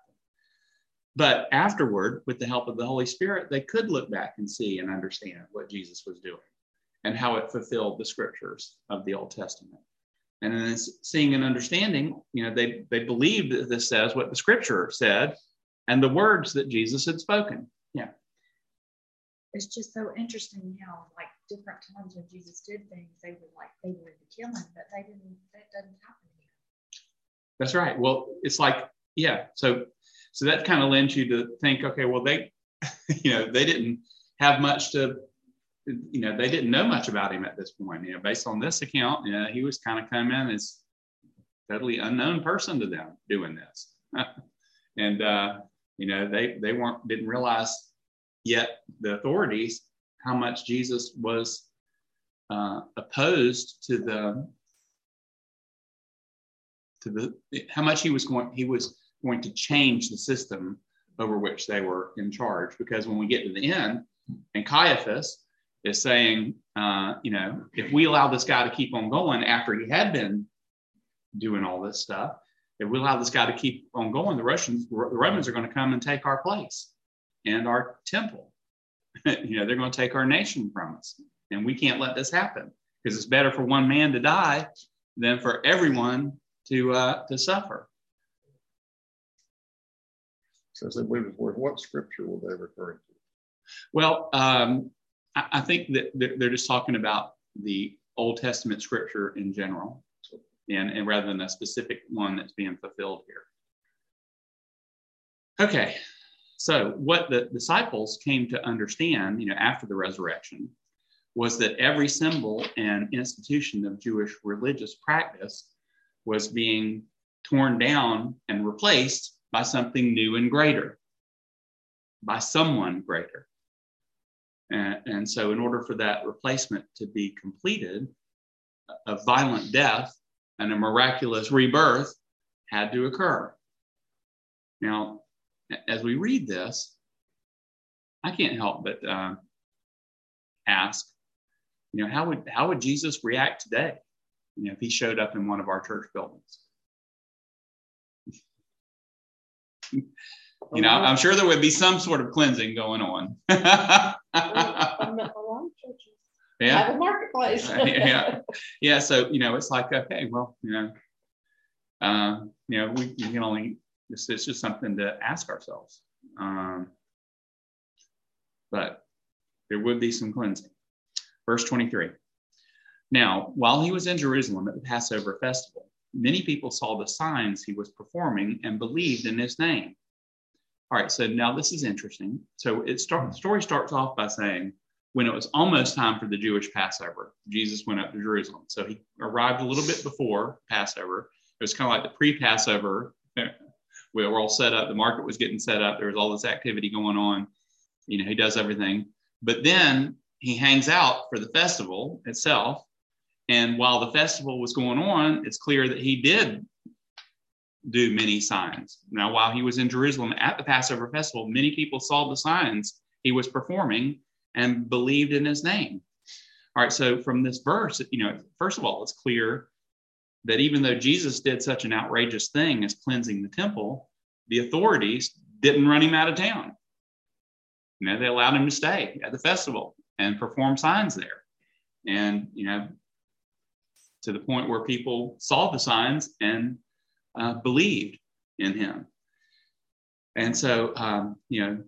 But afterward, with the help of the Holy Spirit, they could look back and see and understand what Jesus was doing and how it fulfilled the scriptures of the Old Testament. And in this seeing and understanding, you know, they, they believed that this says what the scripture said and the words that Jesus had spoken. Yeah. It's just so interesting how, like, different times when Jesus did things, they were like, they wanted to kill him, but they didn't, that doesn't happen here. That's right. Well, it's like, yeah. So, so that kind of lends you to think, okay, well, they, you know, they didn't have much to, you know, they didn't know much about him at this point. You know, based on this account, you know, he was kind of coming as a totally unknown person to them doing this. And, uh, you know, they, they weren't, didn't realize yet, the authorities, how much Jesus was uh, opposed to the, to the, how much he was going, he was going to change the system over which they were in charge. Because when we get to the end, and Caiaphas is saying, uh, you know, if we allow this guy to keep on going after he had been doing all this stuff, if we allow this guy to keep on going, the Russians, the Romans are going to come and take our place and our temple. You know, they're going to take our nation from us, and we can't let this happen, because it's better for one man to die than for everyone to uh, to suffer. So that we were, what scripture were they referring to? Well, um, I, I think that they're just talking about the Old Testament scripture in general, and, and rather than a specific one that's being fulfilled here. Okay, so what the disciples came to understand, you know, after the resurrection, was that every symbol and institution of Jewish religious practice was being torn down and replaced by something new and greater, by someone greater. And, and so in order for that replacement to be completed, a violent death and a miraculous rebirth had to occur. Now, as we read this, I can't help but uh, ask, you know, how would how would Jesus react today, you know, if he showed up in one of our church buildings? You know, I'm sure there would be some sort of cleansing going on. A lot of churches Yeah. have a marketplace. yeah, yeah. So you know, it's like, okay, well, you know, uh, you know, we, we can only. It's, it's just something to ask ourselves. Um, but there would be some cleansing. Verse twenty-three. Now, while he was in Jerusalem at the Passover festival, many people saw the signs he was performing and believed in his name. All right, so now this is interesting. So it start, the story starts off by saying, when it was almost time for the Jewish Passover, Jesus went up to Jerusalem. So he arrived a little bit before Passover. It was kind of like the pre-Passover. We were all set up. The market was getting set up. There was all this activity going on. You know, he does everything. But then he hangs out for the festival itself. And while the festival was going on, it's clear that he did do many signs. Now, while he was in Jerusalem at the Passover festival, many people saw the signs he was performing and believed in his name. All right, so from this verse, you know, first of all, it's clear that even though Jesus did such an outrageous thing as cleansing the temple, the authorities didn't run him out of town. you know, they allowed him to stay at the festival and perform signs there. And, you know, to the point where people saw the signs and uh, believed in him. And so, um, you know,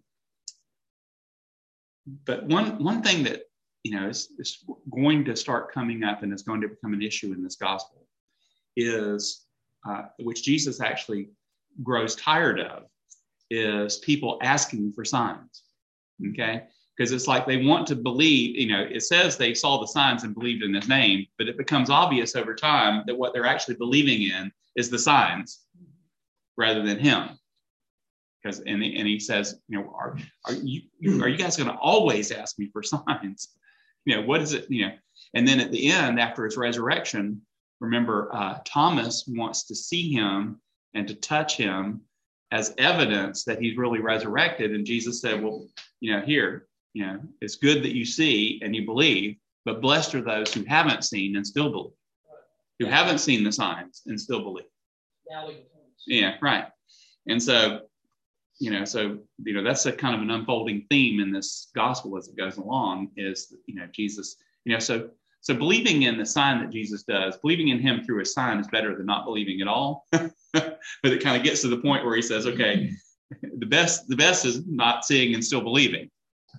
but one one thing that, you know, is, is going to start coming up and is going to become an issue in this gospel is, uh, which Jesus actually grows tired of, is people asking for signs, okay? Because it's like they want to believe, you know, it says they saw the signs and believed in his name, but it becomes obvious over time that what they're actually believing in is the signs rather than him. Because and, and he says, you know, are, are you are you guys going to always ask me for signs? You know, what is it, you know? And then at the end, after his resurrection, remember, uh, Thomas wants to see him and to touch him as evidence that he's really resurrected. And Jesus said, well, you know, here, you know, it's good that you see and you believe, but blessed are those who haven't seen and still believe, who haven't seen the signs and still believe. Yeah, right. And so, you know, so, you know, that's a kind of an unfolding theme in this gospel as it goes along is, you know, Jesus, you know, so, so believing in the sign that Jesus does, believing in him through a sign is better than not believing at all. But it kind of gets to the point where he says, okay, the best, the best is not seeing and still believing.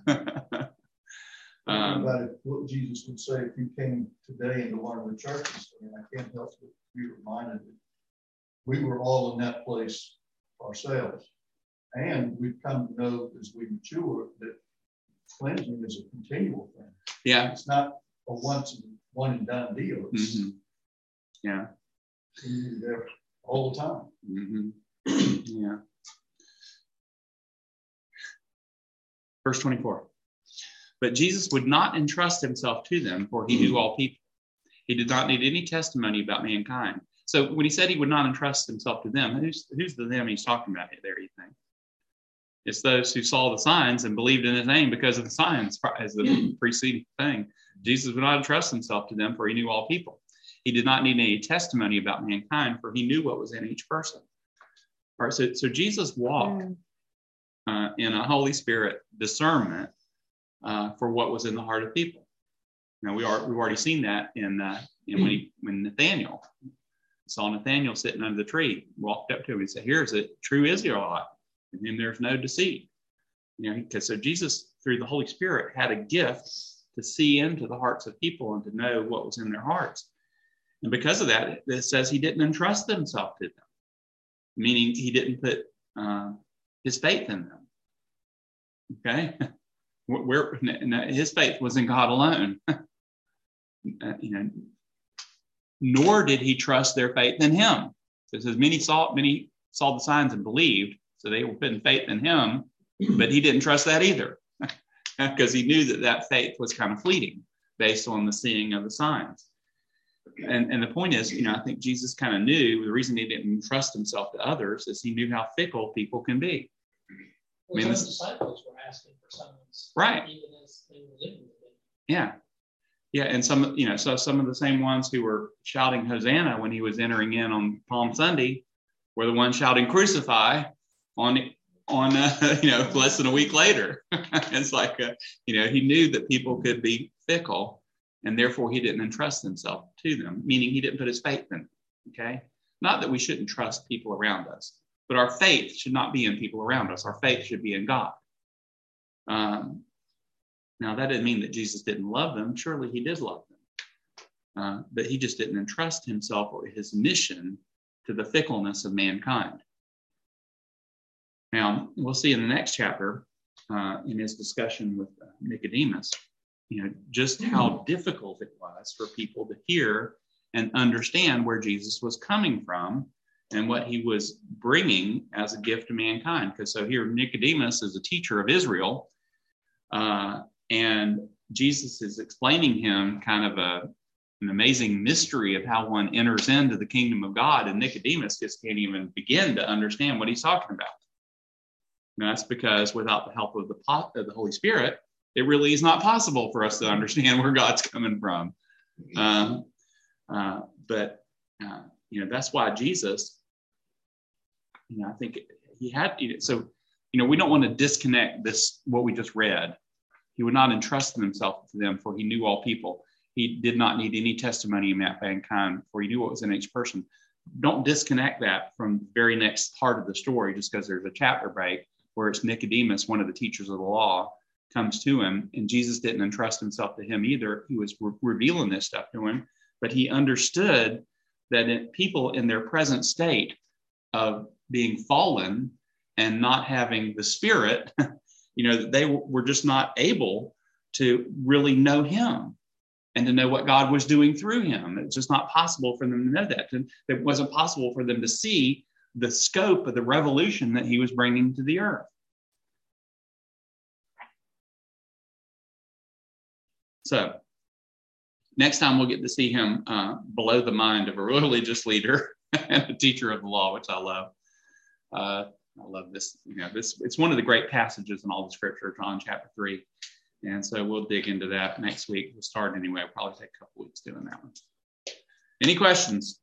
um, about it, what Jesus would say if you came today into one of the churches. I mean, I can't help but be reminded that we were all in that place ourselves. And we've come to know as we mature that cleansing is a continual thing. Yeah. It's not a once and one and done deal. It's mm-hmm. Yeah. there all the time. Mm-hmm. Yeah. Verse twenty-four. But Jesus would not entrust himself to them, for he knew all people. He did not need any testimony about mankind. So when he said he would not entrust himself to them, who's who's the them he's talking about there, you think? It's those who saw the signs and believed in his name because of the signs as the preceding thing. Jesus would not entrust himself to them, for he knew all people. He did not need any testimony about mankind, for he knew what was in each person. All right, so, so Jesus walked uh, in a Holy Spirit discernment uh, for what was in the heart of people. Now, we are, we've already seen that in, uh, in when, he, when Nathaniel saw Nathaniel sitting under the tree, walked up to him and said, here's a true Israelite, in whom there's no deceit. You know, because so Jesus, through the Holy Spirit, had a gift to see into the hearts of people and to know what was in their hearts. And because of that, it says he didn't entrust himself to them, meaning he didn't put uh, his faith in them. Okay? Where, his faith was in God alone. uh, you know, nor did he trust their faith in him. It says many saw, many saw the signs and believed, so they were putting faith in him, but he didn't trust that either because he knew that that faith was kind of fleeting based on the seeing of the signs. And, and the point is, you know, I think Jesus kind of knew the reason he didn't trust himself to others is he knew how fickle people can be. Well, I mean, his disciples were asking for signs, right? Even as they were living with him. Yeah, yeah, and some, you know, so some of the same ones who were shouting Hosanna when he was entering in on Palm Sunday were the ones shouting Crucify on on uh, you know, less than a week later. It's like uh, you know, he knew that people could be fickle. And therefore, he didn't entrust himself to them, meaning he didn't put his faith in them, okay? Not that we shouldn't trust people around us, but our faith should not be in people around us. Our faith should be in God. Um, now, that didn't mean that Jesus didn't love them. Surely he did love them. Uh, but he just didn't entrust himself or his mission to the fickleness of mankind. Now, we'll see in the next chapter, uh, in his discussion with uh, Nicodemus, you know, just how difficult it was for people to hear and understand where Jesus was coming from and what he was bringing as a gift to mankind. Because so here Nicodemus is a teacher of Israel, uh, and Jesus is explaining him kind of a, an amazing mystery of how one enters into the kingdom of God, and Nicodemus just can't even begin to understand what he's talking about. And that's because without the help of the, of the Holy Spirit, it really is not possible for us to understand where God's coming from. Um, uh, but, uh, you know, that's why Jesus, you know, I think he had, you know, so you know, we don't want to disconnect this, what we just read. He would not entrust himself to them, for he knew all people. He did not need any testimony of mankind, for he knew what was in each person. Don't disconnect that from the very next part of the story just because there's a chapter break where it's Nicodemus, one of the teachers of the law, comes to him, and Jesus didn't entrust himself to him either. He was re- revealing this stuff to him, but he understood that in, people in their present state of being fallen and not having the Spirit, you know, that they w- were just not able to really know him and to know what God was doing through him. It's just not possible for them to know that. And it wasn't possible for them to see the scope of the revolution that he was bringing to the earth. So next time we'll get to see him uh, below the mind of a religious leader and a teacher of the law, which I love. Uh, I love this. You know, this it's one of the great passages in all the scripture, John chapter three. And so we'll dig into that next week. We'll start anyway. We'll probably take a couple weeks doing that one. Any questions?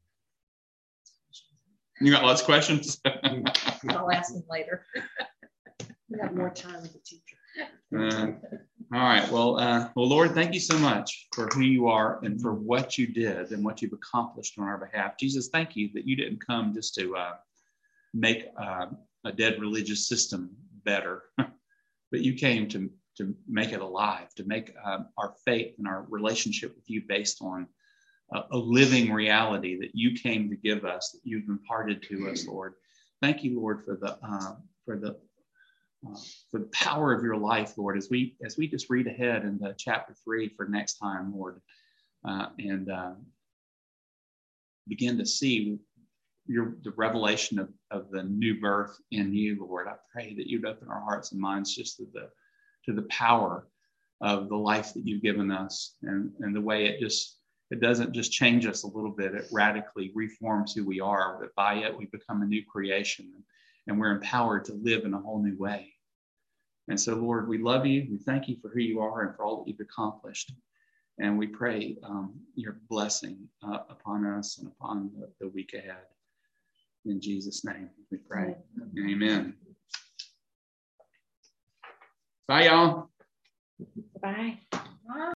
You got lots of questions? I'll ask them later. We have more time with the teacher. Uh, all right. Well, uh, well, Lord, thank you so much for who you are and for what you did and what you've accomplished on our behalf. Jesus, thank you that you didn't come just to uh, make uh, a dead religious system better, but you came to to make it alive, to make um, our faith and our relationship with you based on a, a living reality that you came to give us, that you've imparted to us, Lord. Thank you, Lord, for the uh, for the uh, for the power of your life, Lord, as we as we just read ahead in the chapter three for next time, Lord, uh, and uh, begin to see your the revelation of, of the new birth in you, Lord. I pray that you'd open our hearts and minds just to the to the power of the life that you've given us, and, and the way it just, it doesn't just change us a little bit, it radically reforms who we are, but by it we become a new creation, and we're empowered to live in a whole new way. And so, Lord, we love you, we thank you for who you are and for all that you've accomplished, and we pray um, your blessing uh, upon us and upon the, the week ahead. In Jesus' name we pray. Amen. Amen. Bye, y'all. Bye.